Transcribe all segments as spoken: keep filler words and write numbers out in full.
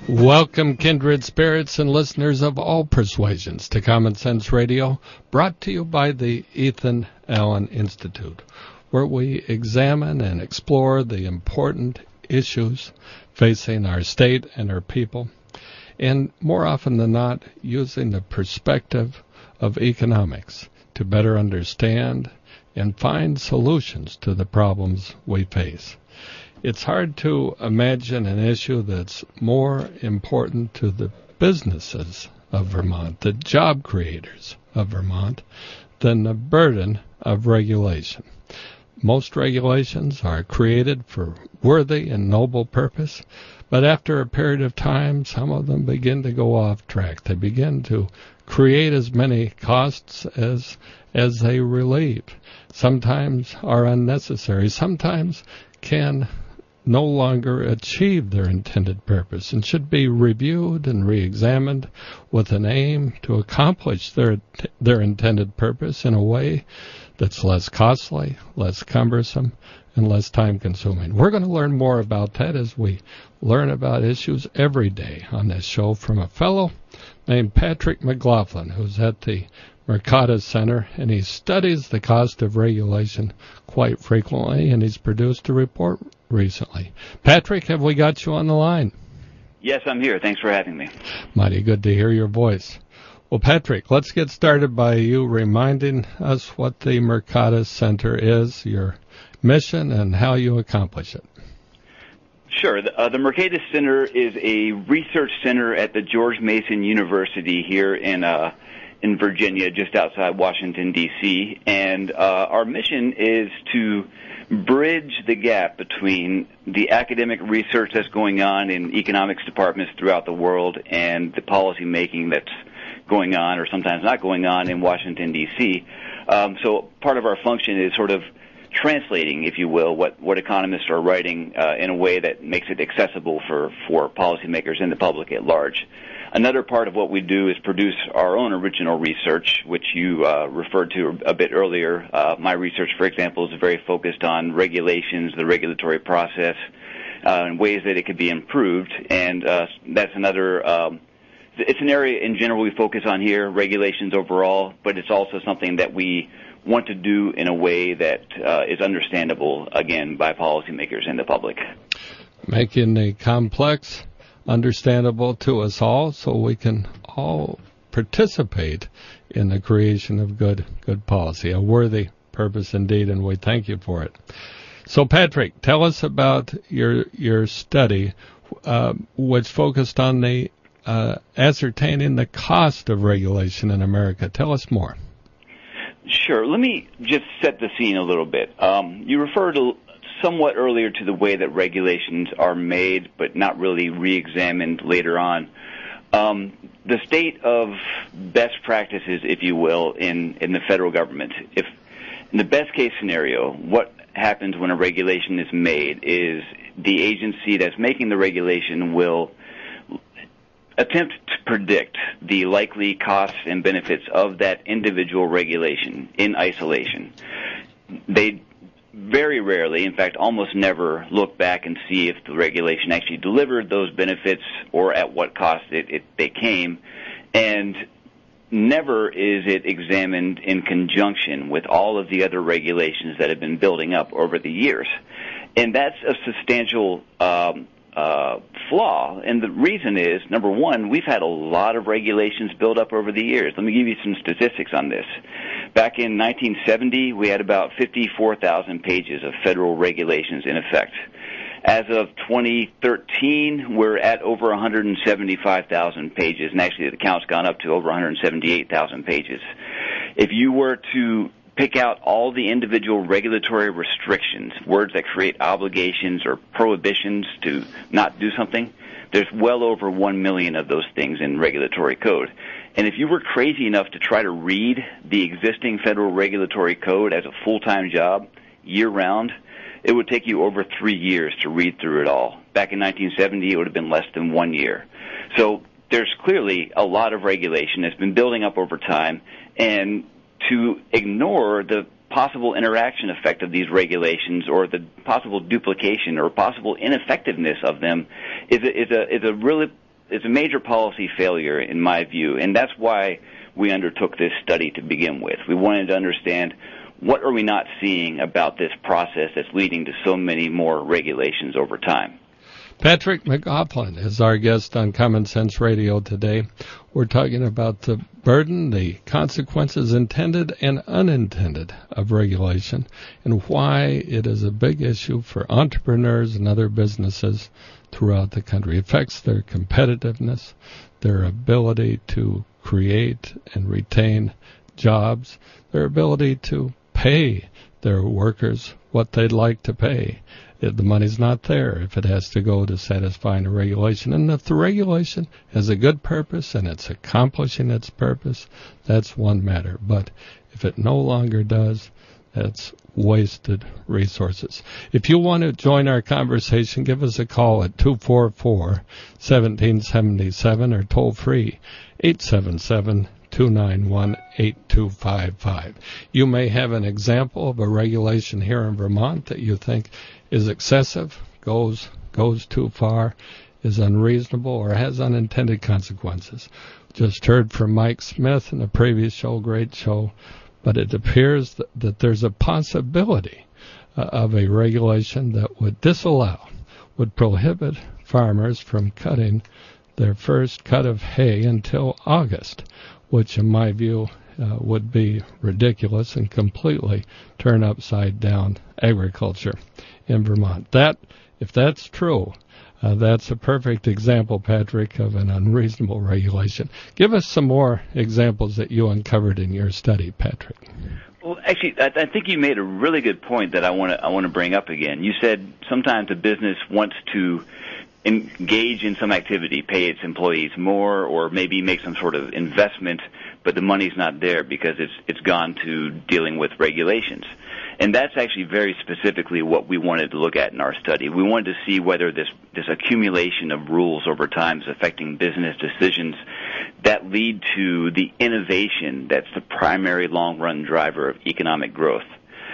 Welcome, kindred spirits and listeners of all persuasions, to Common Sense Radio, brought to you by the Ethan Allen Institute, where we examine and explore the important issues facing our state and our people, and more often than not, using the perspective of economics to better understand and find solutions to the problems we face. It's hard to imagine an issue that's more important to the businesses of Vermont, the job creators of Vermont, than the burden of regulation. Most regulations are created for worthy and noble purpose, but after a period of time, some of them begin to go off track. They begin to create as many costs as as they relieve. Sometimes are unnecessary. Sometimes can no longer achieve their intended purpose and should be reviewed and re-examined with an aim to accomplish their their intended purpose in a way that's less costly, less cumbersome, and less time-consuming. We're going to learn more about that as we learn about issues every day on this show from a fellow named Patrick McLaughlin, who's at the Mercatus Center, and he studies the cost of regulation quite frequently, and he's produced a report recently. Patrick, have we got you on the line? Yes, I'm here. Thanks for having me. Mighty good to hear your voice. Well, Patrick, let's get started by you reminding us what the Mercatus Center is, your mission, and how you accomplish it. Sure. The, uh, the Mercatus Center is a research center at the George Mason University here in uh, in Virginia, just outside Washington, D C, and uh, our mission is to bridge the gap between the academic research that's going on in economics departments throughout the world and the policy making that's going on, or sometimes not going on, in Washington, D C. Um, so part of our function is sort of translating, if you will, what, what economists are writing uh, in a way that makes it accessible for, for policymakers and the public at large. Another part of what we do is produce our own original research, which you uh, referred to a bit earlier. Uh, my research, for example, is very focused on regulations, the regulatory process, uh, and ways that it could be improved. And uh, that's another, um, it's an area in general we focus on here, regulations overall, but it's also something that we want to do in a way that uh, is understandable, again, by policymakers and the public. Making the complex understandable to us all so we can all participate in the creation of good good policy, a worthy purpose indeed, and we thank you for it. So, Patrick, tell us about your your study, uh, which focused on the uh, ascertaining the cost of regulation in America. Tell us more. Sure. Let me just set the scene a little bit. Um, you referred to somewhat earlier to the way that regulations are made but not really re-examined later on. Um, the state of best practices, if you will, in, in the federal government. If in the best case scenario, what happens when a regulation is made is the agency that's making the regulation will attempt to predict the likely costs and benefits of that individual regulation in isolation. They very rarely, in fact almost never, look back and see if the regulation actually delivered those benefits or at what cost it, it, they came, and never is it examined in conjunction with all of the other regulations that have been building up over the years. And that's a substantial um, uh, flaw, and the reason is, number one, we've had a lot of regulations build up over the years. Let me give you some statistics on this. Back in nineteen seventy, we had about fifty-four thousand pages of federal regulations in effect. As of twenty thirteen, we're at over one hundred seventy-five thousand pages, and actually the count's gone up to over one hundred seventy-eight thousand pages. If you were to pick out all the individual regulatory restrictions, words that create obligations or prohibitions to not do something, there's well over one million of those things in regulatory code. And if you were crazy enough to try to read the existing federal regulatory code as a full-time job, year-round, it would take you over three years to read through it all. Back in nineteen seventy, it would have been less than one year. So there's clearly a lot of regulation that's been building up over time, and to ignore the possible interaction effect of these regulations or the possible duplication or possible ineffectiveness of them is a, is a, is a really it's a major policy failure in my view, and that's why we undertook this study to begin with. We wanted to understand what are we not seeing about this process that's leading to so many more regulations over time. Patrick McLaughlin is our guest on Common Sense Radio today. We're talking about the burden, the consequences intended and unintended of regulation, and why it is a big issue for entrepreneurs and other businesses throughout the country. It affects their competitiveness, their ability to create and retain jobs, their ability to pay their workers what they'd like to pay. The money's not there if it has to go to satisfying a regulation. And if the regulation has a good purpose and it's accomplishing its purpose, that's one matter. But if it no longer does, that's wasted resources. If you want to join our conversation, give us a call at two four four, one seven seven seven or toll free eight seven seven, two nine one, eight two five five. You may have an example of a regulation here in Vermont that you think is excessive, goes goes too far, is unreasonable, or has unintended consequences. Just heard from Mike Smith in a previous show, great show, but it appears that, that there's a possibility uh, of a regulation that would disallow, would prohibit farmers from cutting their first cut of hay until August, which in my view uh, would be ridiculous and completely turn upside down agriculture in Vermont. That, if that's true, uh, that's a perfect example, Patrick, of an unreasonable regulation. Give us some more examples that you uncovered in your study, Patrick. Well, actually, I, I think you made a really good point that I want to I want to bring up again. You said sometimes a business wants to engage in some activity, pay its employees more, or maybe make some sort of investment, but the money's not there because it's it's gone to dealing with regulations. And that's actually very specifically what we wanted to look at in our study. We wanted to see whether this, this accumulation of rules over time is affecting business decisions that lead to the innovation that's the primary long-run driver of economic growth.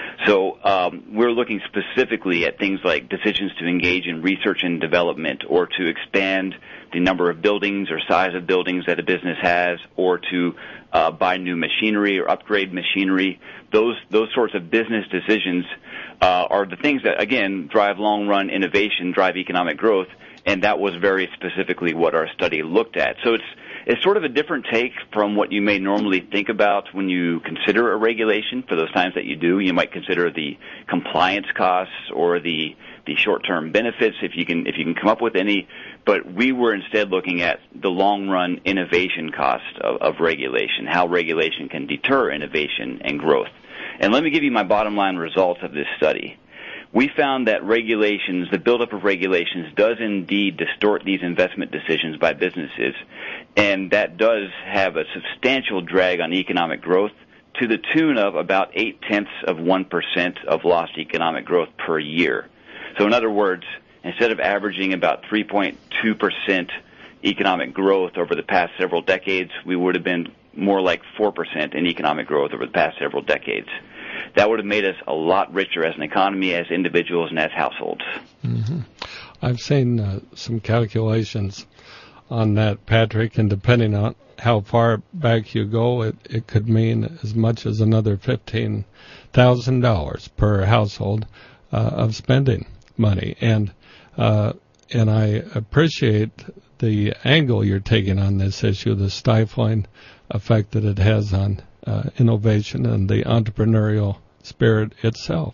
So um, we're looking specifically at things like decisions to engage in research and development, or to expand the number of buildings or size of buildings that a business has, or to uh, buy new machinery or upgrade machinery. Those those sorts of business decisions uh, are the things that, again, drive long-run innovation, drive economic growth, and that was very specifically what our study looked at. So it's It's sort of a different take from what you may normally think about when you consider a regulation. For those times that you do, you might consider the compliance costs or the the short-term benefits, if you can if you can come up with any. But we were instead looking at the long-run innovation cost of, of regulation, how regulation can deter innovation and growth. And let me give you my bottom-line results of this study. We found that regulations, the buildup of regulations, does indeed distort these investment decisions by businesses, and that does have a substantial drag on economic growth to the tune of about eight-tenths of one percent of lost economic growth per year. So in other words, instead of averaging about three point two percent economic growth over the past several decades, we would have been more like four percent in economic growth over the past several decades. That would have made us a lot richer as an economy, as individuals, and as households. Mm-hmm. I've seen uh, some calculations on that, Patrick, and depending on how far back you go, it, it could mean as much as another fifteen thousand dollars per household uh, of spending money. And uh, and I appreciate the angle you're taking on this issue, the stifling effect that it has on uh, innovation and the entrepreneurial spirit itself.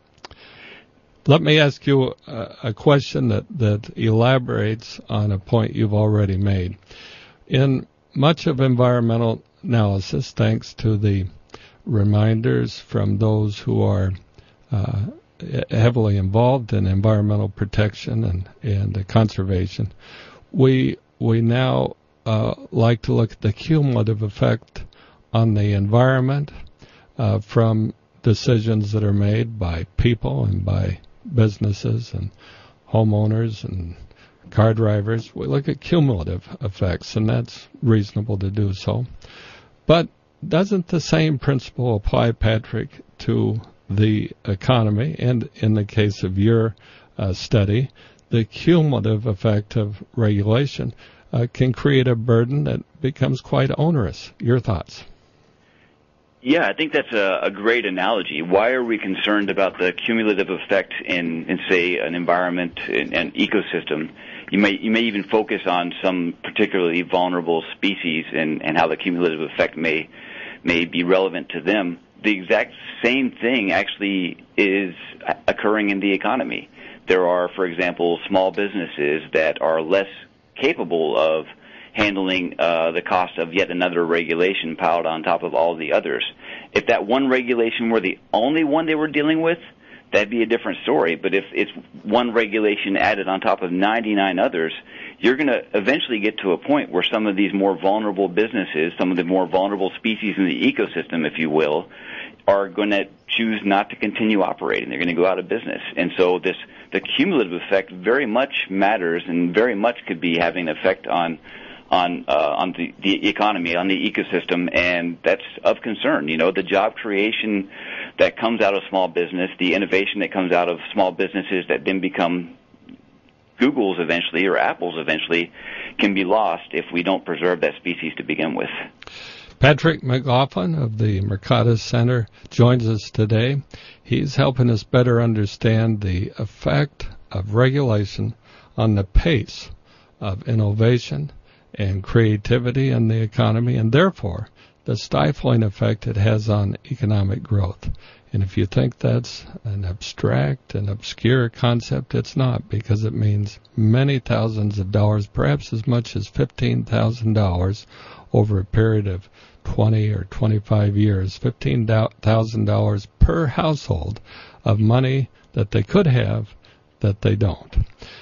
Let me ask you a, a question that, that elaborates on a point you've already made. In much of environmental analysis, thanks to the reminders from those who are uh, heavily involved in environmental protection and, and uh, conservation, we we now uh, like to look at the cumulative effect on the environment uh, from decisions that are made by people and by businesses and homeowners and car drivers. We look at cumulative effects, and that's reasonable to do so. But doesn't the same principle apply, Patrick, to the economy, and in the case of your uh, study, the cumulative effect of regulation uh, can create a burden that becomes quite onerous. Your thoughts? Yeah, I think that's a, a great analogy. Why are we concerned about the cumulative effect in, in say, an environment and an ecosystem? You may you may even focus on some particularly vulnerable species and, and how the cumulative effect may may be relevant to them. The exact same thing actually is occurring in the economy. There are, for example, small businesses that are less capable of handling uh, the cost of yet another regulation piled on top of all the others. If that one regulation were the only one they were dealing with, that'd be a different story. But if it's one regulation added on top of ninety-nine others, you're going to eventually get to a point where some of these more vulnerable businesses, some of the more vulnerable species in the ecosystem, if you will, are going to choose not to continue operating. They're going to go out of business. And so this the cumulative effect very much matters and very much could be having an effect on on uh, on the, the economy, on the ecosystem, and that's of concern. You know, the job creation that comes out of small business, the innovation that comes out of small businesses that then become Google's eventually or Apple's eventually can be lost if we don't preserve that species to begin with. Patrick McLaughlin of the Mercatus Center joins us today. He's helping us better understand the effect of regulation on the pace of innovation and creativity in the economy, and therefore the stifling effect it has on economic growth. And if you think that's an abstract and obscure concept, it's not, because it means many thousands of dollars, perhaps as much as fifteen thousand dollars over a period of twenty or twenty-five years, fifteen thousand dollars per household of money that they could have that they don't.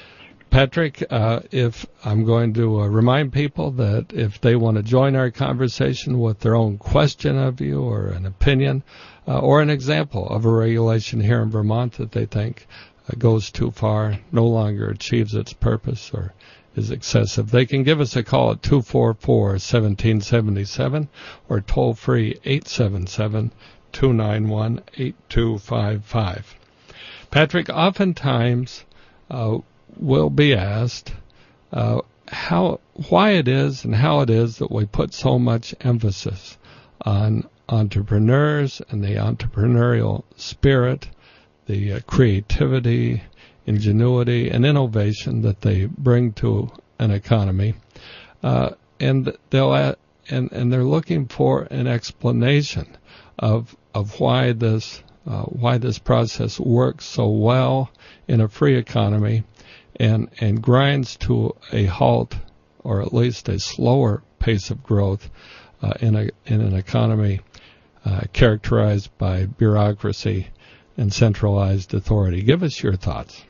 Patrick, uh, if I'm going to uh, remind people that if they want to join our conversation with their own question of you or an opinion uh, or an example of a regulation here in Vermont that they think uh, goes too far, no longer achieves its purpose or is excessive, they can give us a call at two four four, one seven seven seven or toll free eight seven seven, two nine one, eight two five five. Patrick, oftentimes uh, will be asked uh, how, why it is and how it is that we put so much emphasis on entrepreneurs and the entrepreneurial spirit, the uh, creativity, ingenuity, and innovation that they bring to an economy, uh, and they'll uh, and and they're looking for an explanation of of why this uh, why this process works so well in a free economy, and and grinds to a halt, or at least a slower pace of growth uh, in a in an economy uh, characterized by bureaucracy and centralized authority. Give us your thoughts.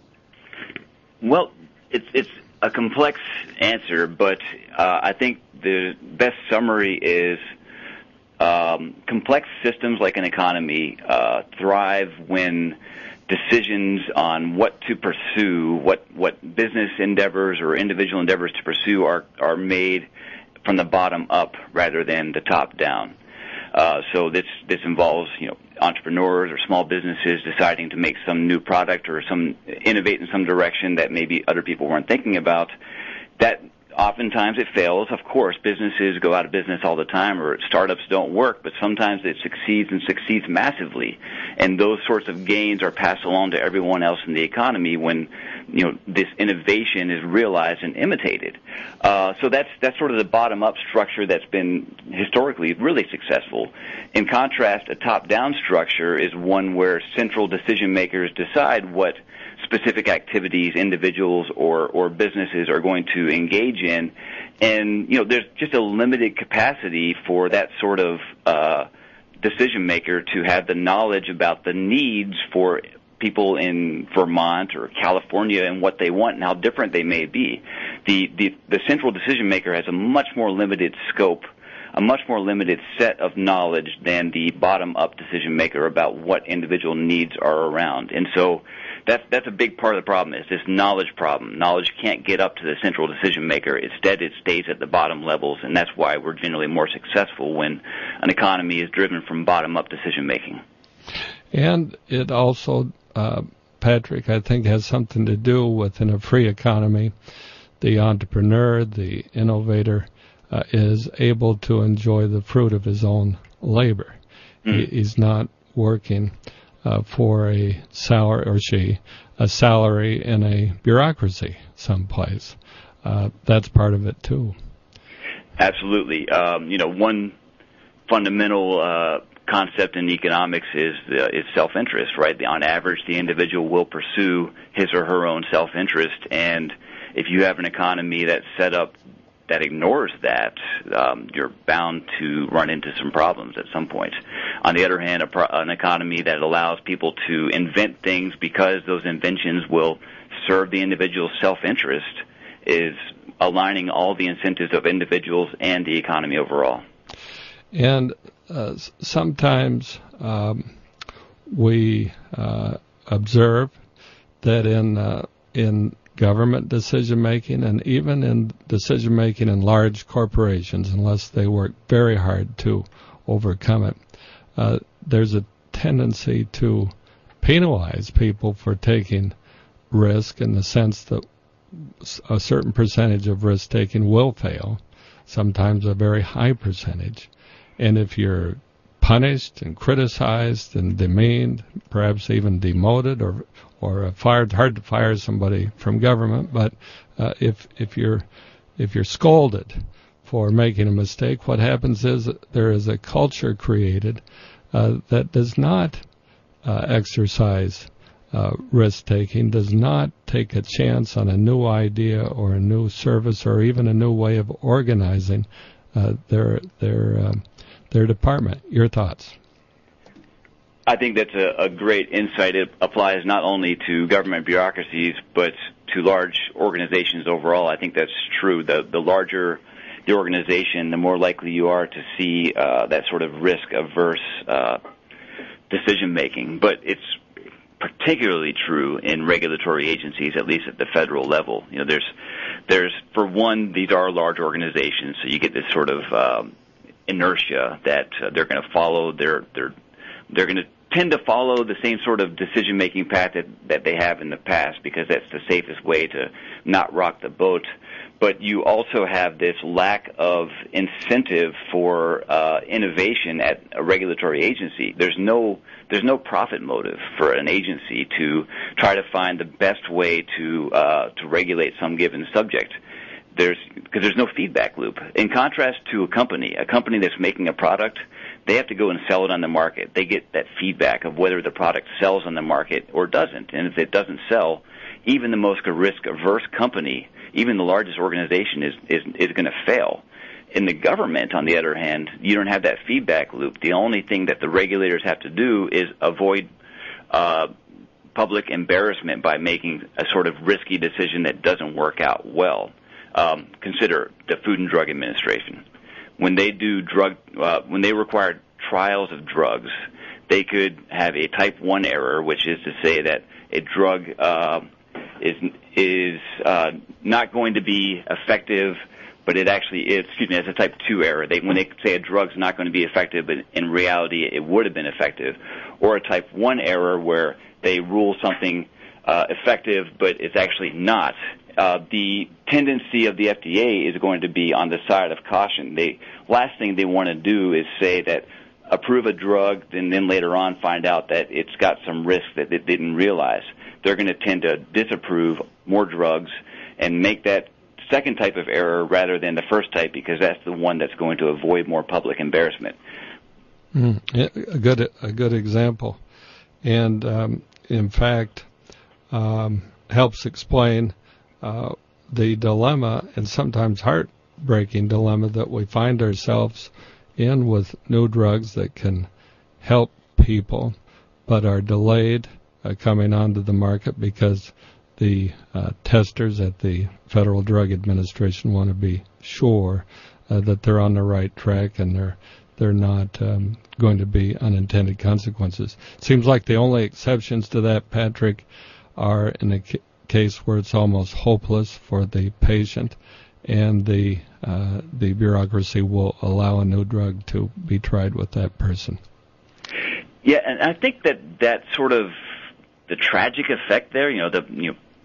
Well, it's it's a complex answer, but uh, I think the best summary is um, complex systems like an economy uh, thrive when decisions on what to pursue, what what business endeavors or individual endeavors to pursue are are made from the bottom up rather than the top down. Uh, so this this involves, you know, entrepreneurs or small businesses deciding to make some new product or some innovate in some direction that maybe other people weren't thinking about. That oftentimes it fails. Of course, businesses go out of business all the time, or startups don't work, but sometimes it succeeds and succeeds massively. And those sorts of gains are passed along to everyone else in the economy when, you know, this innovation is realized and imitated. Uh, so that's that's sort of the bottom-up structure that's been historically really successful. In contrast, a top-down structure is one where central decision-makers decide what specific activities individuals or, or businesses are going to engage in. And, you know, there's just a limited capacity for that sort of uh, decision maker to have the knowledge about the needs for people in Vermont or California and what they want and how different they may be. The, the, the central decision maker has a much more limited scope, a much more limited set of knowledge than the bottom-up decision maker about what individual needs are around. And so that's that's a big part of the problem, is this knowledge problem. Knowledge can't get up to the central decision maker. Instead, it stays at the bottom levels, and that's why we're generally more successful when an economy is driven from bottom-up decision making. And it also, uh, Patrick, I think has something to do with, in a free economy, the entrepreneur, the innovator, uh, is able to enjoy the fruit of his own labor. Mm. He, he's not working uh, for a salary, or she, a salary in a bureaucracy someplace. Uh, that's part of it too. Absolutely. Um, you know, one fundamental uh, concept in economics is uh, is self-interest, right? On average, the individual will pursue his or her own self-interest, and if you have an economy that's set up that ignores that, um, you're bound to run into some problems at some point. On the other hand, a pro- an economy that allows people to invent things because those inventions will serve the individual's self-interest is aligning all the incentives of individuals and the economy overall. And uh, sometimes um, we uh, observe that in uh, in government decision-making and even in decision-making in large corporations, unless they work very hard to overcome it, uh, there's a tendency to penalize people for taking risk in the sense that a certain percentage of risk-taking will fail, sometimes a very high percentage. And if you're punished and criticized and demeaned, perhaps even demoted or or fired, hard to fire somebody from government, but uh, if if you're if you're scolded for making a mistake, what happens is there is a culture created uh, that does not uh, exercise uh, risk-taking, does not take a chance on a new idea or a new service or even a new way of organizing uh, their their um, their department. Your thoughts? I think that's a, a great insight. It applies not only to government bureaucracies, but to large organizations overall. I think that's true. The, the larger the organization, the more likely you are to see uh, that sort of risk-averse uh, decision-making. But it's particularly true in regulatory agencies, at least at the federal level. You know, there's, there's for one, these are large organizations, so you get this sort of um, inertia that uh, they're going to follow their their they're going to tend to follow the same sort of decision-making path that, that they have in the past because that's the safest way to not rock the boat. But you also have this lack of incentive for uh, innovation at a regulatory agency. There's no there's no profit motive for an agency to try to find the best way to uh, to regulate some given subject. There's because there's no feedback loop. In contrast to a company, a company that's making a product, they have to go and sell it on the market. They get that feedback of whether the product sells on the market or doesn't. And if it doesn't sell, even the most risk-averse company, even the largest organization, is is, is going to fail. In the government, on the other hand, you don't have that feedback loop. The only thing that the regulators have to do is avoid uh, public embarrassment by making a sort of risky decision that doesn't work out well. Um, consider the Food and Drug Administration. When they do drug, uh, when they require trials of drugs, they could have a type one error, which is to say that a drug uh, is is uh, not going to be effective, but it actually is. Excuse me, it's a type two error. They, when they say a drug's not going to be effective, but in reality it would have been effective, or a type one error where they rule something uh, effective, but it's actually not. Uh, the tendency of the F D A is going to be on the side of caution. The last thing they want to do is say that approve a drug and then later on find out that it's got some risk that they didn't realize. They're going to tend to disapprove more drugs and make that second type of error rather than the first type because that's the one that's going to avoid more public embarrassment. Mm, a good a good example, and um, in fact um, helps explain Uh, the dilemma, and sometimes heartbreaking dilemma, that we find ourselves in with new drugs that can help people but are delayed uh, coming onto the market because the uh, testers at the Federal Drug Administration want to be sure uh, that they're on the right track and they're they're not um, going to be unintended consequences. It seems like the only exceptions to that, Patrick, are in the case where it's almost hopeless for the patient, and the uh, the bureaucracy will allow a new drug to be tried with that person. Yeah, and I think that that sort of the tragic effect there, you know, the you know,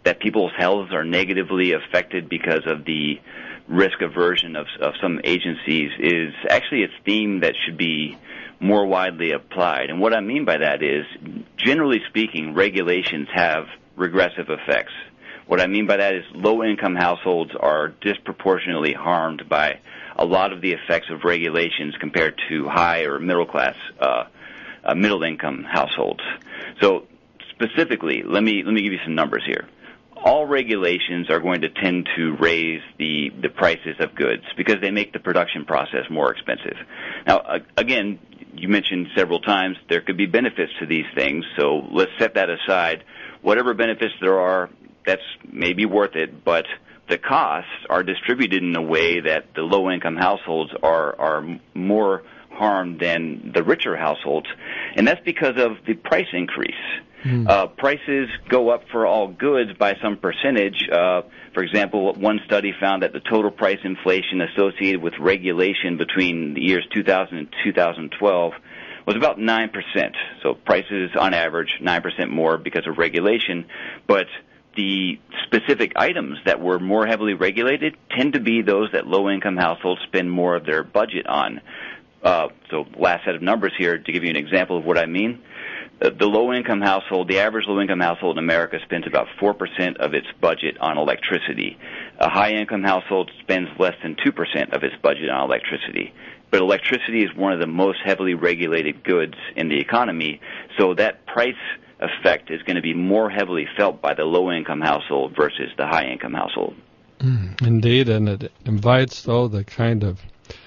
that people's healths are negatively affected because of the risk aversion of, of some agencies is actually a theme that should be more widely applied. And what I mean by that is, generally speaking, regulations have regressive effects. What I mean by that is low-income households are disproportionately harmed by a lot of the effects of regulations compared to high or middle-class, uh, uh, middle-income households. So specifically, let me let me give you some numbers here. All regulations are going to tend to raise the, the prices of goods because they make the production process more expensive. Now, uh, again, you mentioned several times there could be benefits to these things, so let's set that aside. Whatever benefits there are, that's maybe worth it, but the costs are distributed in a way that the low-income households are, are more harmed than the richer households, and that's because of the price increase. Mm. Uh, prices go up for all goods by some percentage. Uh, for example, one study found that the total price inflation associated with regulation between the years two thousand and two thousand twelve was about nine percent. So prices, on average, nine percent more because of regulation. But the specific items that were more heavily regulated tend to be those that low-income households spend more of their budget on. Uh, so last set of numbers here to give you an example of what I mean. Uh, the low-income household, the average low-income household in America spends about four percent of its budget on electricity. A high-income household spends less than two percent of its budget on electricity. But electricity is one of the most heavily regulated goods in the economy, so that price effect is going to be more heavily felt by the low-income household versus the high-income household. Mm, indeed, and it invites, though, the kind of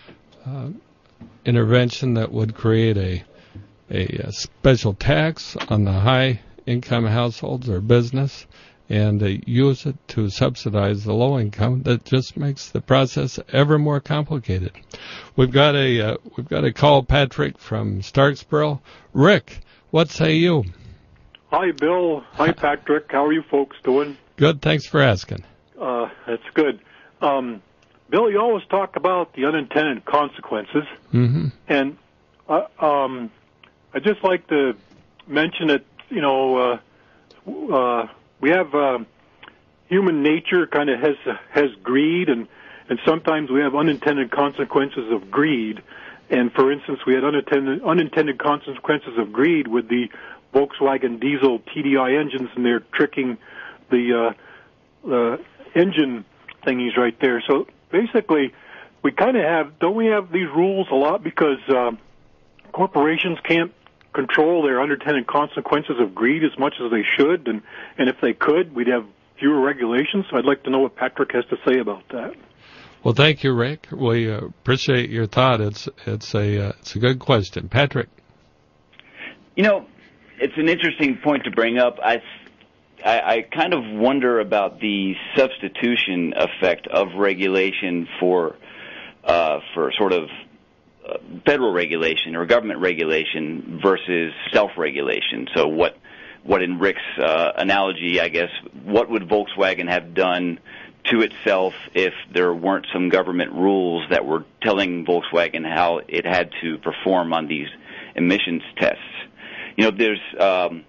uh, intervention that would create a, a, a special tax on the high-income households or business and uh, use it to subsidize the low-income. That just makes the process ever more complicated. We've got a uh, we've got a call, Patrick from Starksboro. Rick, what say you? Hi, Bill. Hi, Patrick. How are you folks doing? Good. Thanks for asking. Uh, that's good. Um, Bill, you always talk about the unintended consequences. Mm-hmm. And uh, um, I'd just like to mention that, you know, uh, uh, we have uh, human nature kind of has has greed, and, and sometimes we have unintended consequences of greed. And, for instance, we had unintended, unintended consequences of greed with the Volkswagen diesel T D I engines, and they're tricking the uh, uh, engine thingies right there. So basically, we kind of have, don't we have these rules a lot because uh, corporations can't control their unintended consequences of greed as much as they should, and, and if they could, we'd have fewer regulations. So I'd like to know what Patrick has to say about that. Well, thank you, Rick. We uh, appreciate your thought. It's it's a uh, it's a good question, Patrick. You know, it's an interesting point to bring up. I, I, I kind of wonder about the substitution effect of regulation for uh, for sort of uh, federal regulation or government regulation versus self-regulation. So what what in Rick's uh, analogy, I guess, what would Volkswagen have done to itself if there weren't some government rules that were telling Volkswagen how it had to perform on these emissions tests? You know, there's, um,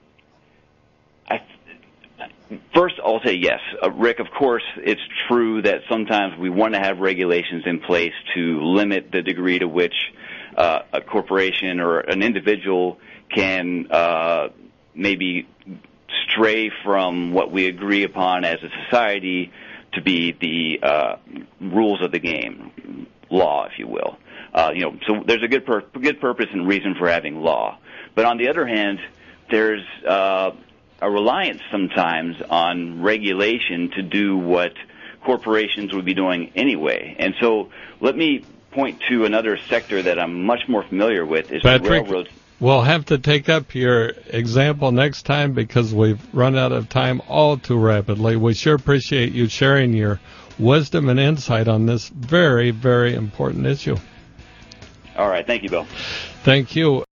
I, first I'll say yes. Uh, Rick, of course, it's true that sometimes we want to have regulations in place to limit the degree to which uh, a corporation or an individual can uh, maybe stray from what we agree upon as a society to be the uh, rules of the game, law, if you will. Uh, you know, so there's a good pur- good purpose and reason for having law. But on the other hand, there's uh, a reliance sometimes on regulation to do what corporations would be doing anyway. And so let me point to another sector that I'm much more familiar with is Patrick, the railroads. We'll have to take up your example next time because we've run out of time all too rapidly. We sure appreciate you sharing your wisdom and insight on this very, very important issue. All right. Thank you, Bill. Thank you.